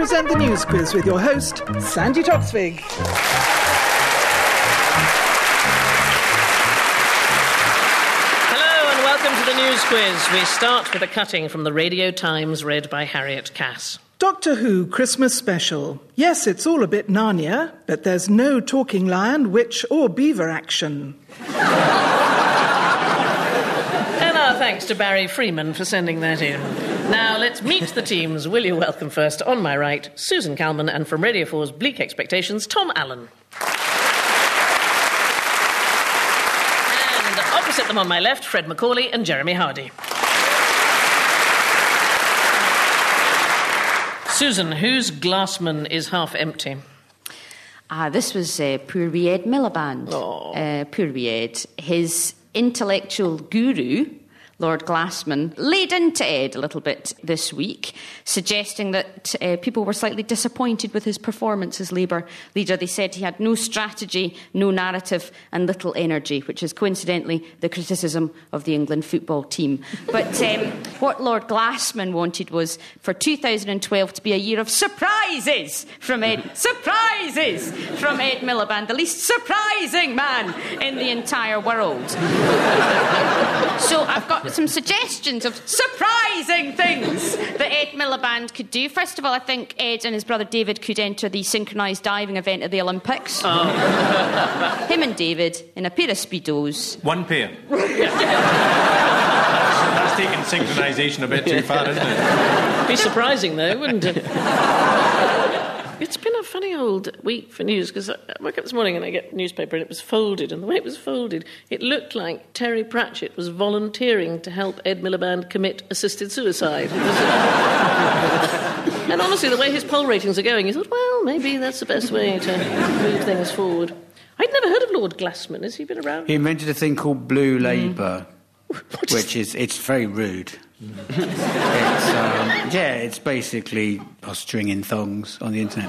present the News Quiz with your host, Sandy Toksvig. Hello and welcome to the News Quiz. We start with a cutting from the Radio Times read by Harriet Cass. Doctor Who Christmas Special. Yes, it's all a bit Narnia, but there's no talking lion, witch or beaver action. And our thanks to Barry Freeman for sending that in. Now, let's meet the teams. Will you welcome first, on my right, Susan Calman, and from Radio 4's Bleak Expectations, Tom Allen. And opposite them on my left, Fred Macaulay and Jeremy Hardy. Susan, whose glassman is half empty? This was poor wee Ed Miliband. Poor wee Ed. His intellectual guru, Lord Glassman, laid into Ed a little bit this week, suggesting that people were slightly disappointed with his performance as Labour leader. They said he had no strategy, no narrative and little energy, which is coincidentally the criticism of the England football team. But what Lord Glassman wanted was for 2012 to be a year of surprises from Ed. Surprises from Ed Miliband, the least surprising man in the entire world. So I've got some suggestions of surprising things that Ed Miliband could do. First of all, I think Ed and his brother David could enter the synchronised diving event at the Olympics. Oh. Him and David in a pair of Speedos. One pair. That's taking synchronisation a bit too far, isn't it? Be surprising, though, wouldn't it? It's been a funny old week for news, because I woke up this morning and I get a newspaper and it was folded, and the way it was folded, it looked like Terry Pratchett was volunteering to help Ed Miliband commit assisted suicide. And honestly, the way his poll ratings are going, you thought, well, maybe that's the best way to move things forward. I'd never heard of Lord Glassman. Has he been around? He invented a thing called Blue Labour, which is it's very rude. It's basically posturing in thongs on the internet.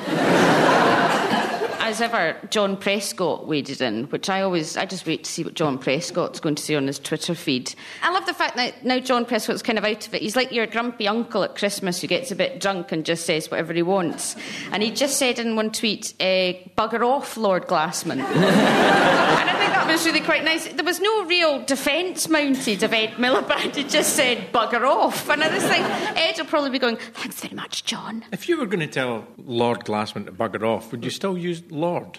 As ever, John Prescott waded in, which I just wait to see what John Prescott's going to say on his Twitter feed. I love the fact that now John Prescott's kind of out of it. He's like your grumpy uncle at Christmas who gets a bit drunk and just says whatever he wants. And he just said in one tweet, bugger off, Lord Glassman. And I think that was really quite nice. There was no real defence mounted of Ed Miliband. He just said bugger off. And I just think Ed will probably be going, thanks very much, John. If you were going to tell Lord Glassman to bugger off, would you still use Lord?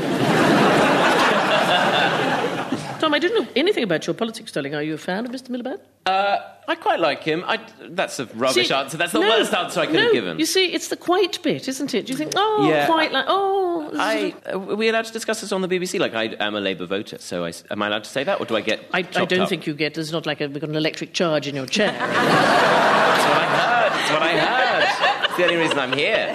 Tom, I didn't know anything about your politics, darling. Are you a fan of Mr. Miliband? I quite like him. That's a rubbish answer. That's the worst answer I could have given. You see, it's the quite bit, isn't it? Do you think, Are we allowed to discuss this on the BBC? Like, I am a Labour voter, so am I allowed to say that, or do I get I don't think you get... There's not like we've got an electric charge in your chair. That's what I heard. It's the only reason I'm here.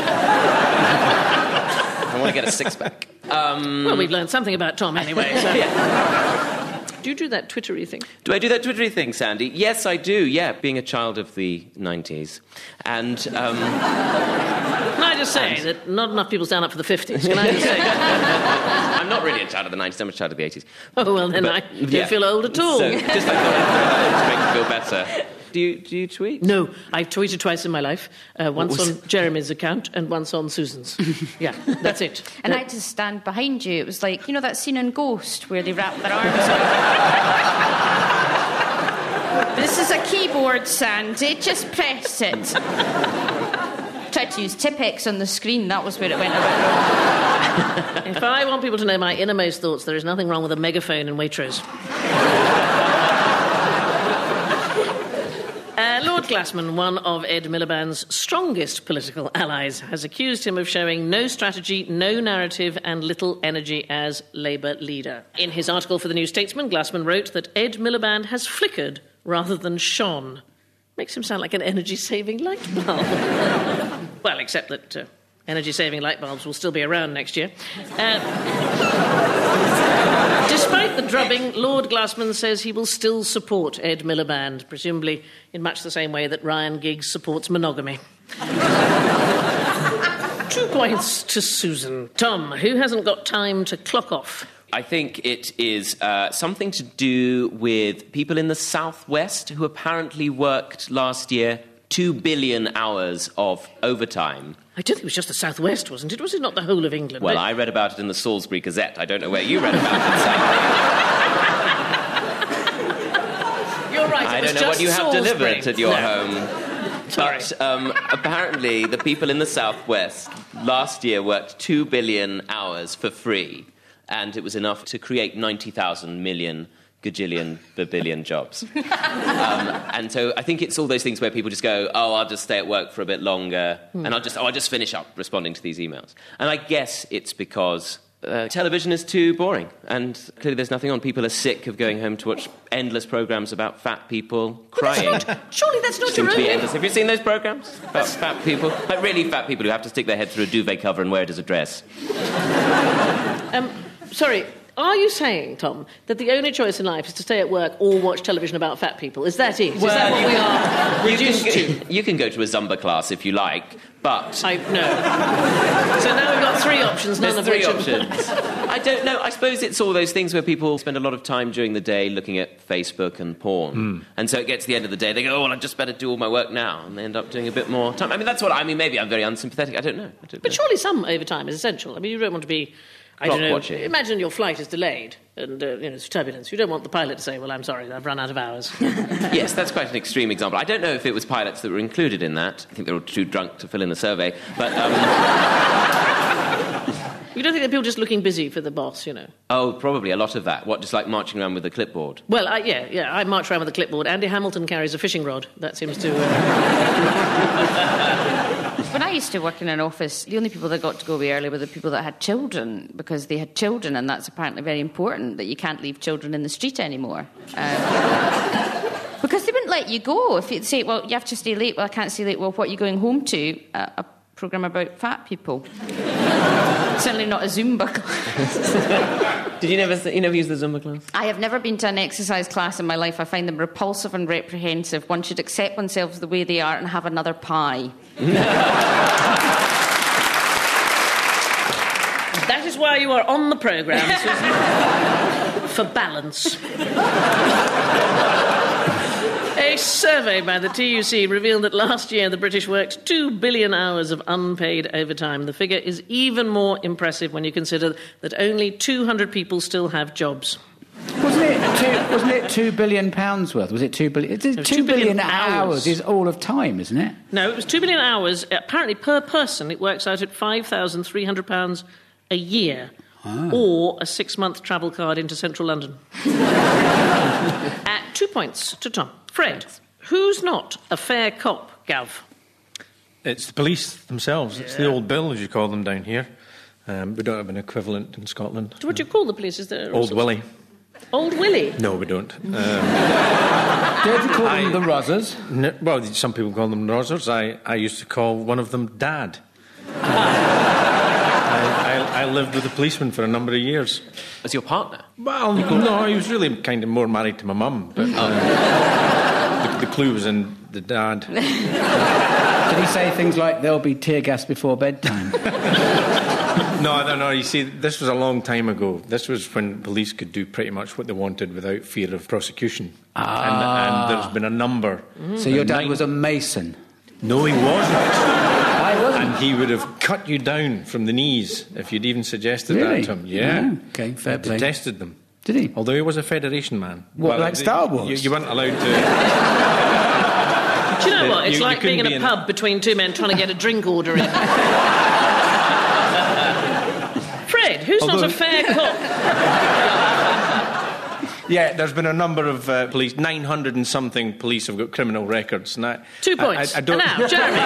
I want to get a six-pack. Well, we've learned something about Tom anyway. So. Yeah. Do you do that Twittery thing? Do I do that Twittery thing, Sandy? Yes, I do, yeah, being a child of the 90s. And, Can I just say that not enough people stand up for the 50s? Can I just say I'm not really a child of the 90s, I'm a child of the 80s. Oh, well, then I don't feel old at all. So, just like to make you feel better. Do you tweet? No, I've tweeted twice in my life. Once on Jeremy's account and once on Susan's. Yeah, that's it. And I had to stand behind you. It was like, you know that scene in Ghost where they wrap their arms around. This is a keyboard, Sandy. Just press it. Tried to use Tipp-Ex on the screen. That was where it went around. If I want people to know my innermost thoughts, there is nothing wrong with a megaphone in Waitrose. Lord Glassman, one of Ed Miliband's strongest political allies, has accused him of showing no strategy, no narrative and little energy as Labour leader. In his article for the New Statesman, Glassman wrote that Ed Miliband has flickered rather than shone. Makes him sound like an energy-saving light bulb. Well, except that energy-saving light bulbs will still be around next year. Despite the drubbing, Lord Glassman says he will still support Ed Miliband, presumably in much the same way that Ryan Giggs supports monogamy. 2 points to Susan. Tom, who hasn't got time to clock off? I think it is something to do with people in the southwest who apparently worked last year 2 billion hours of overtime. I don't think it was just the South West, wasn't it? Was it not the whole of England? Well, I read about it in the Salisbury Gazette. I don't know where you read about it, Sandy. You're right, I it was don't know what just you have Salisbury. delivered at your home. Sorry. But apparently the people in the South West last year worked 2 billion hours for free, and it was enough to create 90,000 million gajillion babillion jobs. And so I think it's all those things where people just go, oh, I'll just stay at work for a bit longer, and I'll just finish up responding to these emails. And I guess it's because television is too boring, and clearly there's nothing on. People are sick of going home to watch endless programmes about fat people crying. Surely that's not Seem your to be own... endless. Have you seen those programmes about fat people? Like really fat people who have to stick their head through a duvet cover and wear it as a dress. Sorry, are you saying, Tom, that the only choice in life is to stay at work or watch television about fat people? Is that it? Is that what we are reduced to? You can go to a Zumba class if you like, but... No. So now we've got three options, none There's of three which... options. I don't know. I suppose it's all those things where people spend a lot of time during the day looking at Facebook and porn. And so it gets to the end of the day, they go, oh, well, I just better do all my work now. And they end up doing a bit more time. I mean, that's what... I mean, maybe I'm very unsympathetic. I don't know. But surely some overtime is essential. I mean, you don't want to be... I don't know. Watching. Imagine your flight is delayed and it's turbulence. You don't want the pilot to say, well, I'm sorry, I've run out of hours. Yes, that's quite an extreme example. I don't know if it was pilots that were included in that. I think they were too drunk to fill in the survey. But... You don't think that people just looking busy for the boss, Oh, probably a lot of that. What, just like marching around with a clipboard? Well, yeah, I march around with a clipboard. Andy Hamilton carries a fishing rod. That seems to... When I used to work in an office, the only people that got to go away early were the people that had children, because they had children, and that's apparently very important, that you can't leave children in the street anymore. Because they wouldn't let you go. If you'd say, well, you have to stay late, well, I can't stay late, well, what are you going home to? A programme about fat people. Certainly not a Zumba class. Did you never use the Zumba class? I have never been to an exercise class in my life. I find them repulsive and reprehensive. One should accept oneself the way they are and have another pie. That is why you are on the programme, Susan. For balance. A survey by the TUC revealed that last year the British worked 2 billion hours of unpaid overtime. The figure is even more impressive when you consider that only 200 people still have jobs. Wasn't it £2 billion worth? Was it 2 billion? It's 2 billion hours is all of time, isn't it? No, it was 2 billion hours. Apparently, per person, it works out at £5,300 a year, or a 6-month travel card into central London. At 2 points to Tom. Fred, who's not a fair cop, Gav? It's the police themselves. It's the old Bill, as you call them down here. We don't have an equivalent in Scotland. So what do you call the police? Is there Old Willie. Old Willie? No, we don't. Don't you call them the Rozzers? No, well, some people call them Rozzers. I used to call one of them Dad. I lived with a policeman for a number of years. As your partner? Well, no, he was really kind of more married to my mum, but the clue was in the Dad. Did he say things like, there'll be tear gas before bedtime? No, you see, this was a long time ago. This was when police could do pretty much what they wanted without fear of prosecution. And there's been a number. So your dad was a mason? No, he wasn't. I wasn't. And he would have cut you down from the knees if you'd even suggested Really? that to him. Yeah. Oh, okay, fair He play. detested them. Did he? Although he was a Federation man. What, like Star Wars? You weren't allowed to... Do you know what? It's You like being in couldn't a be pub between two men trying to get a drink order in. Fred, who's not a fair cop? Yeah, there's been a number of police, 900 and something police have got criminal records. And 2 points. I don't... And now, Jeremy.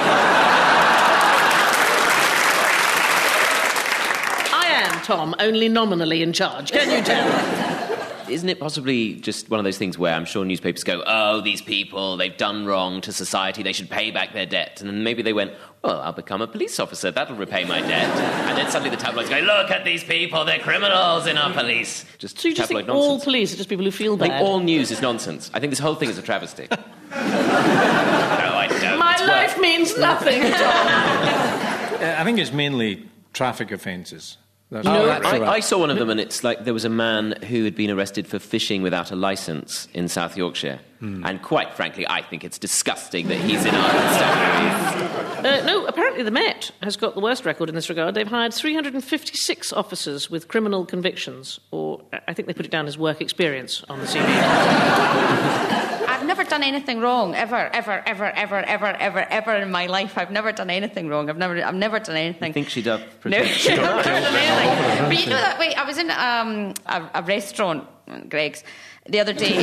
I am, Tom, only nominally in charge. Can you tell? Isn't it possibly just one of those things where I'm sure newspapers go, oh, these people, they've done wrong to society, they should pay back their debt. And then maybe they went, well, I'll become a police officer, that'll repay my debt. And then suddenly the tabloids go, look at these people, they're criminals in our police. So you just tabloid think all nonsense. police are just people who feel I bad? think all news is nonsense. I think this whole thing is a travesty. No, I don't. My It's life means nothing, Tom. I think it's mainly traffic offences. I saw one of them, and it's like there was a man who had been arrested for fishing without a licence in South Yorkshire. And quite frankly, I think it's disgusting that he's in our constabulary. No, apparently the Met has got the worst record in this regard. They've hired 356 officers with criminal convictions, or I think they put it down as work experience on the CV. I've never done anything wrong, ever in my life. I've never done anything wrong. I've never done anything. I think she does. No, I've never done anything. But you know that way, I was in a restaurant, Greg's, the other day.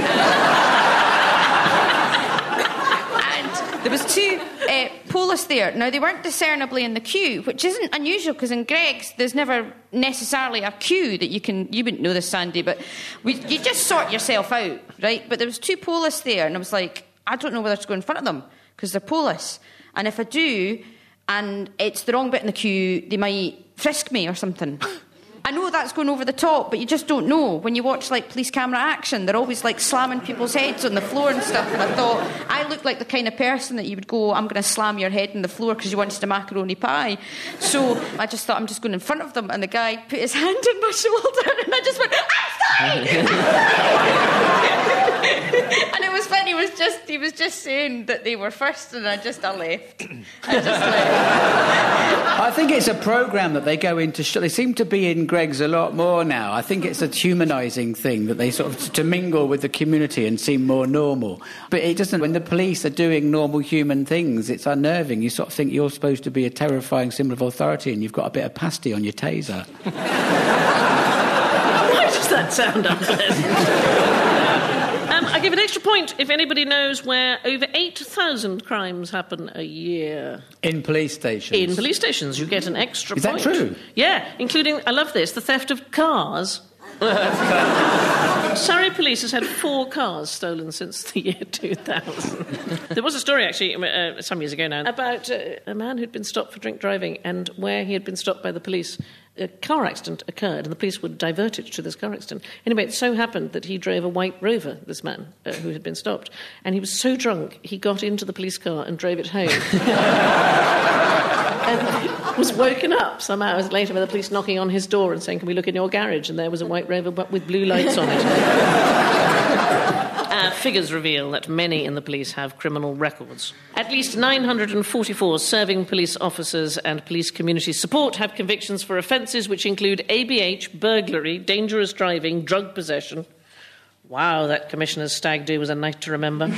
And there was two police there. Now, they weren't discernibly in the queue, which isn't unusual, because in Greg's, there's never necessarily a queue that you wouldn't know this, Sandy, but you just sort yourself out, right? But there was two police there, and I was like, I don't know whether to go in front of them, because they're police. And if I do, and it's the wrong bit in the queue, they might frisk me or something. I know that's going over the top, but you just don't know. When you watch, like, police camera action, they're always, like, slamming people's heads on the floor and stuff, and I thought, I look like the kind of person that you would go, I'm going to slam your head on the floor because you wanted a macaroni pie. So I just thought, I'm just going in front of them, and the guy put his hand on my shoulder, and I just went, I'm sorry! And it was funny, he was just saying that they were first, and I left. I think it's a programme that they go into. They seem to be in Greg's a lot more now. I think it's a humanising thing that they sort of to mingle with the community and seem more normal. But it doesn't. When the police are doing normal human things, it's unnerving. You sort of think you're supposed to be a terrifying symbol of authority, and you've got a bit of pasty on your taser. Why does that sound unpleasant? I give an extra point if anybody knows where over 8,000 crimes happen a year. In police stations? In police stations, you get an extra point. Is that true? Yeah, including, I love this, the theft of cars. Surrey Police has had 4 cars stolen since the year 2000. There was a story, actually, some years ago now, about a man who'd been stopped for drink driving, and where he had been stopped by the police, a car accident occurred, and the police would divert it to this car accident. Anyway, it so happened that he drove a white Rover, this man, who had been stopped, and he was so drunk, he got into the police car and drove it home. And was woken up some hours later by the police knocking on his door and saying, can we look in your garage? And there was a white Rover but with blue lights on it. Figures reveal that many in the police have criminal records. At least 944 serving police officers and police community support have convictions for offences which include ABH, burglary, dangerous driving, drug possession. Wow, that Commissioner's stag do was a night to remember.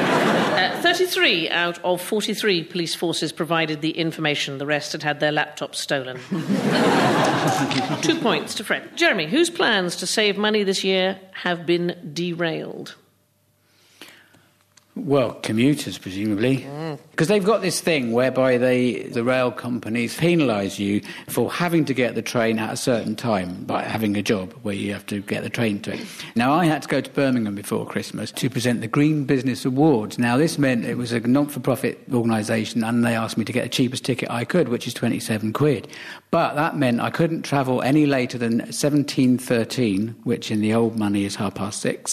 33 out of 43 police forces provided the information. The rest had had their laptops stolen. 2 points to Fred. Jeremy, whose plans to save money this year have been derailed? Well, commuters, presumably. Because they've got this thing whereby the rail companies penalise you for having to get the train at a certain time, by having a job where you have to get the train to it. Now, I had to go to Birmingham before Christmas to present the Green Business Awards. Now, this meant it was a not-for-profit organisation, and they asked me to get the cheapest ticket I could, which is 27 quid. But that meant I couldn't travel any later than 17:13, which in the old money is 6:30.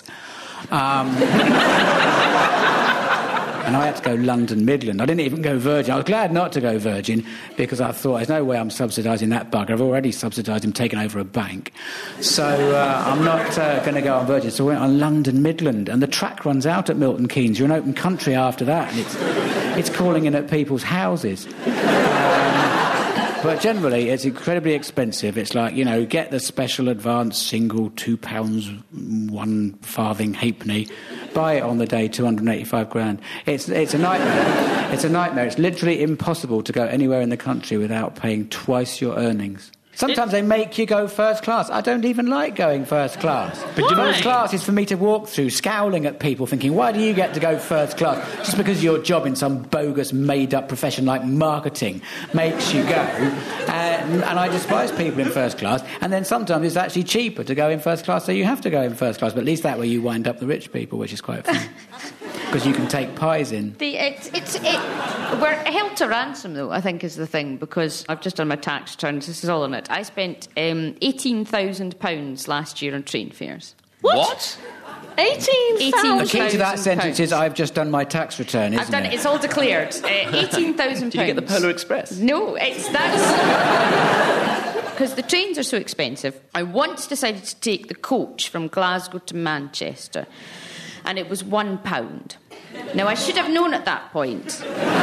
And I had to go London Midland. I didn't even go Virgin. I was glad not to go Virgin because I thought, there's no way I'm subsidising that bugger. I've already subsidised him taking over a bank. So I'm not going to go on Virgin. So I went on London Midland. And the track runs out at Milton Keynes. You're in open country after that. And it's calling in at people's houses. But generally, it's incredibly expensive. It's like, get the special advance single, £2, 1 farthing halfpenny. Buy it on the day, 285 grand. It's a nightmare. It's a nightmare. It's literally impossible to go anywhere in the country without paying twice your earnings. Sometimes they make you go first class. I don't even like going first class. But first class is for me to walk through, scowling at people, thinking, why do you get to go first class? Just because your job in some bogus, made-up profession like marketing makes you go. And I despise people in first class. And then sometimes it's actually cheaper to go in first class, so you have to go in first class. But at least that way you wind up the rich people, which is quite fun. Because you can take pies in. We're held to ransom, though, I think, is the thing, because I've just done my tax returns. This is all on it. I spent £18,000 last year on train fares. What? 18,000? The key to that sentence is I've just done my tax return, isn't it? I've done it. It's all declared. £18,000. Did you get the Polar Express? No, that's... because the trains are so expensive, I once decided to take the coach from Glasgow to Manchester, and it was £1. Now, I should have known at that point.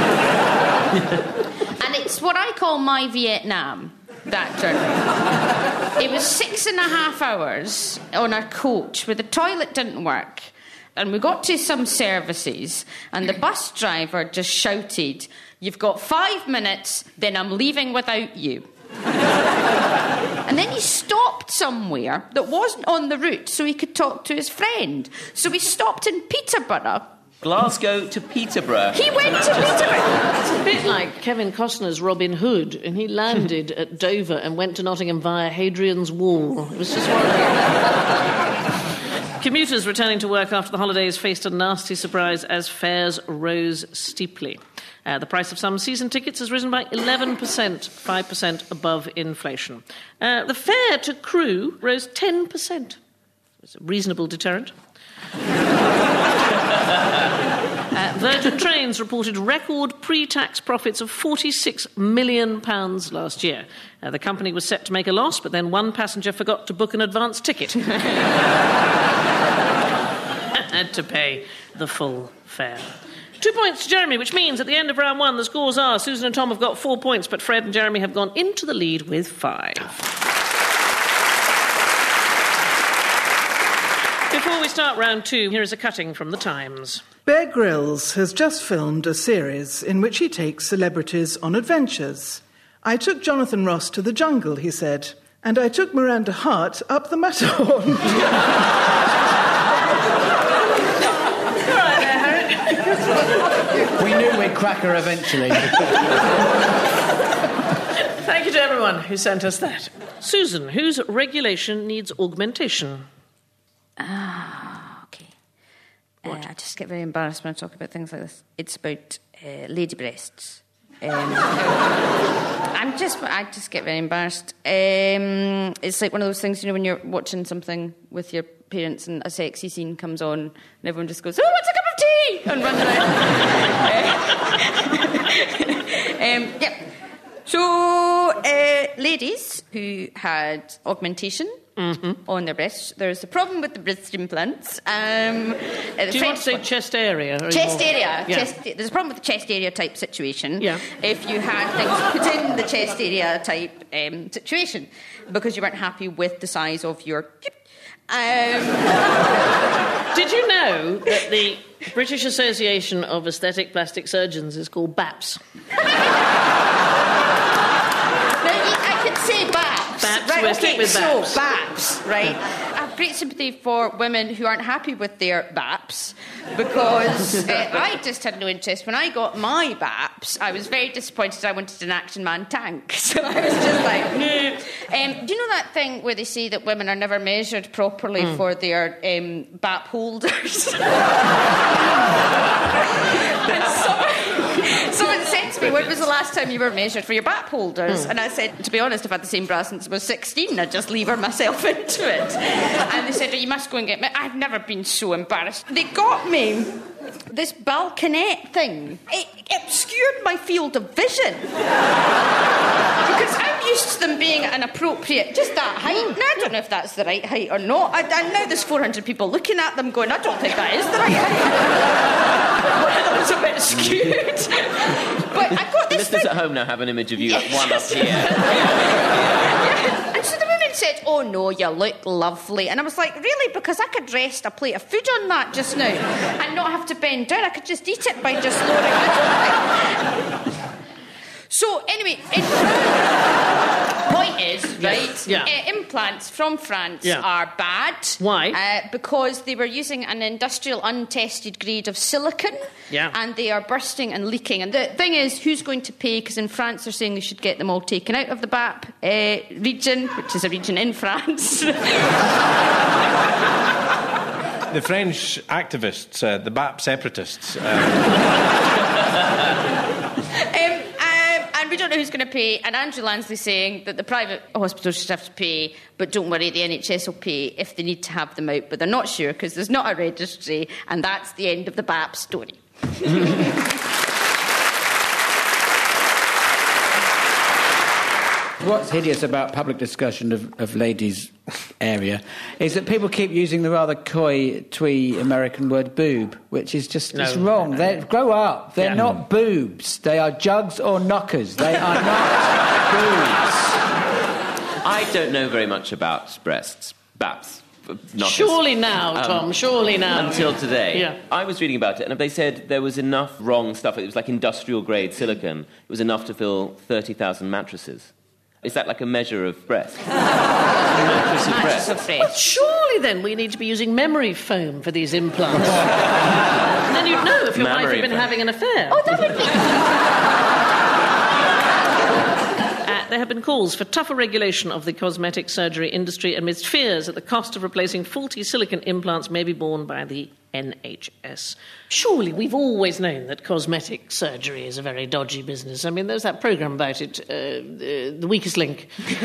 And it's what I call my Vietnam, that journey. It was 6.5 hours on a coach where the toilet didn't work. And we got to some services, and the bus driver just shouted, "You've got 5 minutes, then I'm leaving without you." And then he stopped somewhere that wasn't on the route so he could talk to his friend. So he stopped in Peterborough. Glasgow to Peterborough. He went to Peterborough. It's a bit like Kevin Costner's Robin Hood, and he landed at Dover and went to Nottingham via Hadrian's Wall. It was just one of those. Commuters returning to work after the holidays faced a nasty surprise as fares rose steeply. The price of some season tickets has risen by 11%, 5% above inflation. The fare to Crewe rose 10%. It's a reasonable deterrent. Virgin Trains reported record pre-tax profits of £46 million last year. The company was set to make a loss, but then one passenger forgot to book an advance ticket. Had to pay the full fare. 2 points to Jeremy, which means at the end of round one, the scores are Susan and Tom have got 4 points, but Fred and Jeremy have gone into the lead with 5. Before we start round 2, here is a cutting from the Times. Bear Grylls has just filmed a series in which he takes celebrities on adventures. "I took Jonathan Ross to the jungle," he said, "and I took Miranda Hart up the Matterhorn." We knew we'd crack her eventually. Thank you to everyone who sent us that. Susan, whose regulation needs augmentation? Okay. I just get very embarrassed when I talk about things like this. It's about lady breasts. I just get very embarrassed. It's like one of those things, when you're watching something with your parents and a sexy scene comes on and everyone just goes, "Oh, what's a cup of tea?" and runs around. Yep. So, ladies who had augmentation on their breasts, there's a problem with the breast implants. Do you want to say chest area? Chest area. Yeah. There's a problem with the chest area type situation. Yeah. If you had things put in the chest area type situation because you weren't happy with the size of your... Did you know that the British Association of Aesthetic Plastic Surgeons is called BAPS? I could say BAPS. Right, we'll stick with BAPS. So, BAPS, right. I have great sympathy for women who aren't happy with their BAPS because I just had no interest. When I got my BAPS, I was very disappointed. I wanted an Action Man tank. So I was just like, do you know that thing where they say that women are never measured properly for their BAP holders? And someone said to me, "When was the last time you were measured for your BAP holders?" And I said, to be honest, I've had the same bra since I was 16. I just lever myself into it. And they said, "Oh, you must go and get me." I've never been so embarrassed. They got me this balconette thing. It obscured my field of vision. Because I'm used to them being an appropriate, just that height. Now, I don't know if that's the right height or not. And now there's 400 people looking at them going, "I don't think that is the right height." That was a bit skewed. But I got this Listeners at home now have an image of you, like one up here. Yeah. And so the woman said, "Oh no, you look lovely." And I was like, "Really?" Because I could rest a plate of food on that just now and not have to bend down. I could just eat it by just lowering it. So anyway, point is, right, implants from France are bad. Why? Because they were using an industrial untested grade of silicon and they are bursting and leaking. And the thing is, who's going to pay? Because in France they're saying they should get them all taken out of the BAP region, which is a region in France. The French activists, the BAP separatists... And we don't know who's going to pay. And Andrew Lansley saying that the private hospitals should have to pay, but don't worry, the NHS will pay if they need to have them out. But they're not sure because there's not a registry, and that's the end of the BAP story. What's hideous about public discussion of ladies' area is that people keep using the rather coy, twee American word boob, which is just it's wrong. Grow up. They're not boobs. They are jugs or knockers. They are not boobs. I don't know very much about breasts. Baps. Knockers. Surely now, Tom, surely now. Until today. Yeah. I was reading about it, and they said there was enough wrong stuff. It was like industrial-grade silicon. It was enough to fill 30,000 mattresses. Is that like a measure of breast? Mattress of breast? Well, surely then we need to be using memory foam for these implants. And then you'd know if your wife had been having an affair. Oh, that would be... There have been calls for tougher regulation of the cosmetic surgery industry amidst fears that the cost of replacing faulty silicone implants may be borne by the NHS. Surely we've always known that cosmetic surgery is a very dodgy business. I mean, there's that programme about it, The Weakest Link.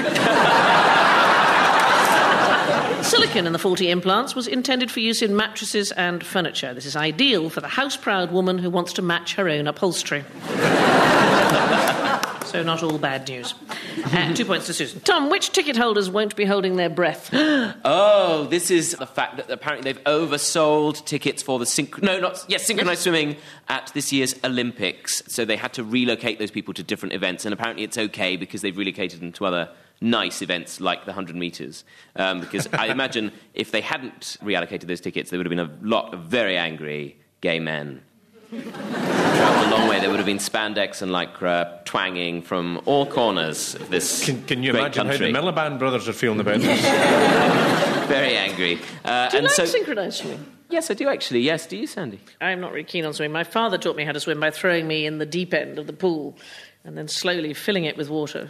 Silicone in the faulty implants was intended for use in mattresses and furniture. This is ideal for the house-proud woman who wants to match her own upholstery. So not all bad news. 2 points to Susan. Tom, which ticket holders won't be holding their breath? Oh, this is the fact that apparently they've oversold tickets for the synchronised swimming at this year's Olympics. So they had to relocate those people to different events, and apparently it's okay because they've relocated them to other nice events like the 100 metres. Because I imagine if they hadn't reallocated those tickets, there would have been a lot of very angry gay men. Travelled a long way. There would have been spandex and lycra twanging from all corners of this Can you great imagine country. how the Miliband brothers are feeling about this? Very angry. Do you like synchronised swimming? Yes, I do actually. Yes, do you, Sandy? I'm not really keen on swimming. My father taught me how to swim by throwing me in the deep end of the pool and then slowly filling it with water.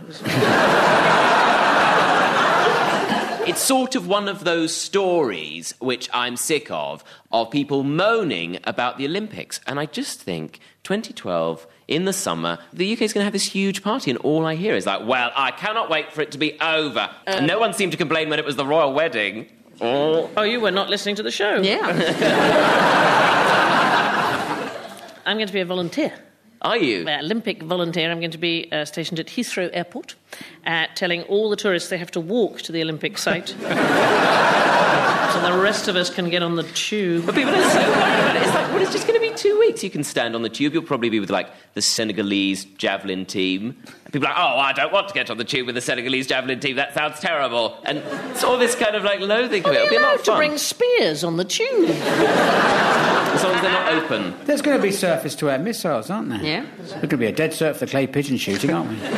It's sort of one of those stories which I'm sick of people moaning about the Olympics. And I just think 2012, in the summer, the UK's going to have this huge party, and all I hear is like, well, I cannot wait for it to be over. And no one seemed to complain when it was the royal wedding. Oh, you were not listening to the show. Yeah. I'm going to be a volunteer. Are you? Olympic volunteer. I'm going to be stationed at Heathrow Airport, telling all the tourists they have to walk to the Olympic site. So the rest of us can get on the tube. But people are so worried about it. It's like, well, it's just going to be 2 weeks. You can stand on the tube. You'll probably be with, like, the Senegalese javelin team. And people are like, oh, I don't want to get on the tube with the Senegalese javelin team. That sounds terrible. And it's all this kind of, like, loathing to it. It'll be a lot of fun. To bring spears on the tube. As long as they're not open. There's going to be surface-to-air missiles, aren't there? Yeah. There's going to be a dead cert for clay pigeon shooting, aren't we?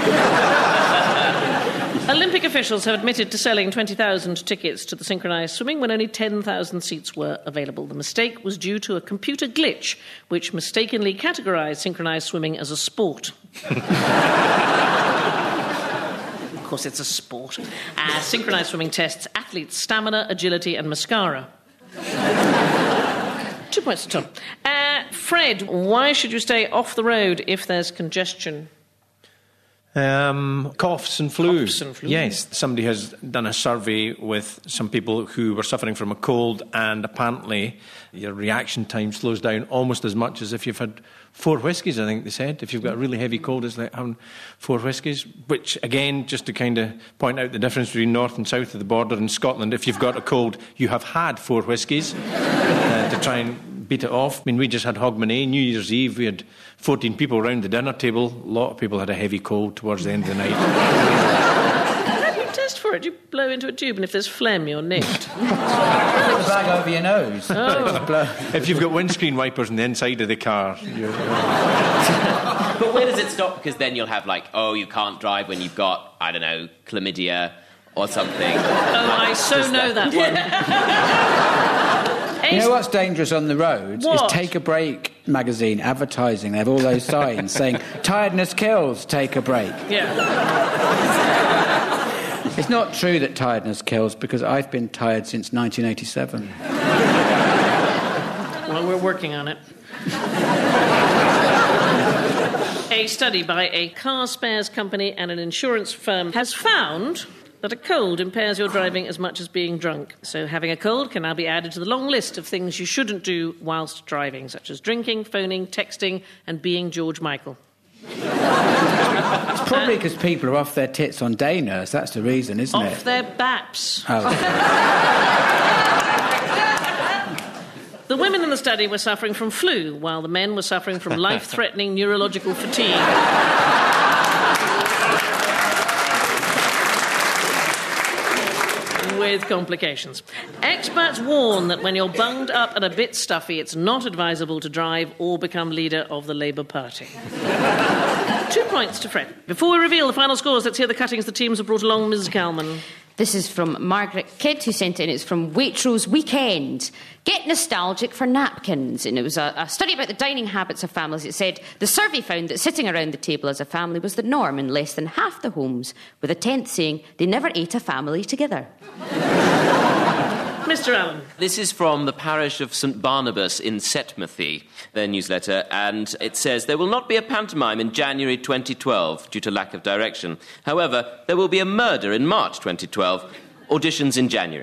Olympic officials have admitted to selling 20,000 tickets to the synchronised swimming when only 10,000 seats were available. The mistake was due to a computer glitch, which mistakenly categorised synchronised swimming as a sport. Of course, it's a sport. Synchronised swimming tests athletes' stamina, agility and mascara. 2 points to Tom. Fred, why should you stay off the road if there's congestion? Coughs and flu. Coughs and flu. Yes, somebody has done a survey with some people who were suffering from a cold, and apparently your reaction time slows down almost as much as if you've had 4 whiskies, I think they said. If you've got a really heavy cold, it's like having 4 whiskies, which, again, just to kind of point out the difference between north and south of the border in Scotland, if you've got a cold, you have had 4 whiskies to try and beat it off. I mean, we just had Hogmanay, New Year's Eve. We had 14 people around the dinner table. A lot of people had a heavy cold towards the end of the night. How do you test for it? You blow into a tube, and if there's phlegm, you're nicked. Put the bag over your nose. Oh. If you've got windscreen wipers on the inside of the car, But where does it stop? Because then you'll have, like, oh, you can't drive when you've got, I don't know, chlamydia or something. Oh, I so know that one. You know what's dangerous on the roads? What? Is Take a Break magazine advertising. They have all those signs saying, tiredness kills, take a break. Yeah. It's not true that tiredness kills, because I've been tired since 1987. Well, we're working on it. A study by a car spares company and an insurance firm has found that a cold impairs your driving as much as being drunk. So having a cold can now be added to the long list of things you shouldn't do whilst driving, such as drinking, phoning, texting, and being George Michael. It's probably because people are off their tits on day nurse. That's the reason, isn't it? Off their baps. Oh. The women in the study were suffering from flu, while the men were suffering from life-threatening neurological fatigue. With complications. Experts warn that when you're bunged up and a bit stuffy, it's not advisable to drive or become leader of the Labour Party. 2 points to Fred. Before we reveal the final scores, let's hear the cuttings the teams have brought along. Ms. Calman. This is from Margaret Kidd, who sent it in. It's from Waitrose Weekend. Get nostalgic for napkins. And it was a study about the dining habits of families. It said the survey found that sitting around the table as a family was the norm in less than half the homes, with a tenth saying they never ate a family together. Mr. Allen. This is from the parish of St Barnabas in Setmathy, their newsletter, and it says, there will not be a pantomime in January 2012 due to lack of direction. However, there will be a murder in March 2012. Auditions in January.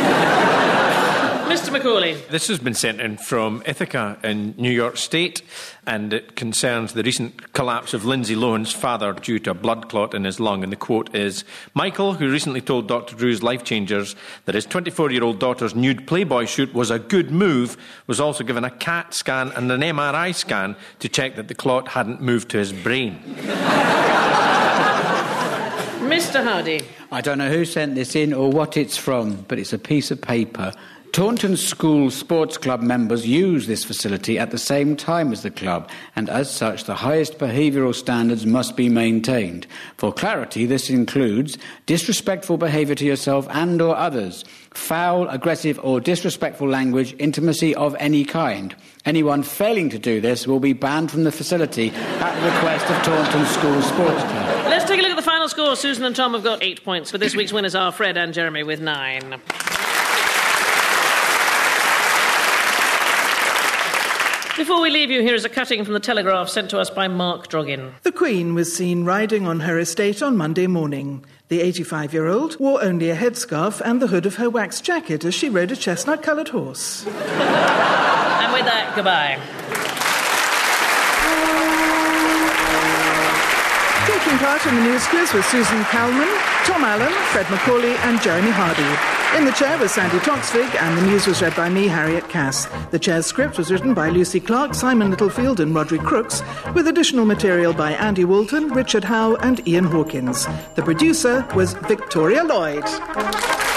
Mr. Macaulay. This has been sent in from Ithaca in New York State, and it concerns the recent collapse of Lindsay Lohan's father due to a blood clot in his lung. And the quote is, Michael, who recently told Dr. Drew's Life Changers that his 24-year-old daughter's nude Playboy shoot was a good move, was also given a CAT scan and an MRI scan to check that the clot hadn't moved to his brain. Mr. Hardy. I don't know who sent this in or what it's from, but it's a piece of paper. Taunton School Sports Club members use this facility at the same time as the club, and as such, the highest behavioural standards must be maintained. For clarity, this includes disrespectful behaviour to yourself and or others, foul, aggressive or disrespectful language, intimacy of any kind. Anyone failing to do this will be banned from the facility at the request of Taunton School Sports Club. Let's take a look at the final score. Susan and Tom have got 8 points, but this week's winners are Fred and Jeremy with 9. Before we leave you, here is a cutting from the Telegraph sent to us by Mark Droggin. The Queen was seen riding on her estate on Monday morning. The 85-year-old wore only a headscarf and the hood of her wax jacket as she rode a chestnut-coloured horse. And with that, goodbye. Taking part in the news quiz were Susan Calman, Tom Allen, Fred Macaulay and Jeremy Hardy. In the chair was Sandy Toksvig, and the news was read by me, Harriet Cass. The chair's script was written by Lucy Clark, Simon Littlefield and Roderick Crooks, with additional material by Andy Walton, Richard Howe and Ian Hawkins. The producer was Victoria Lloyd.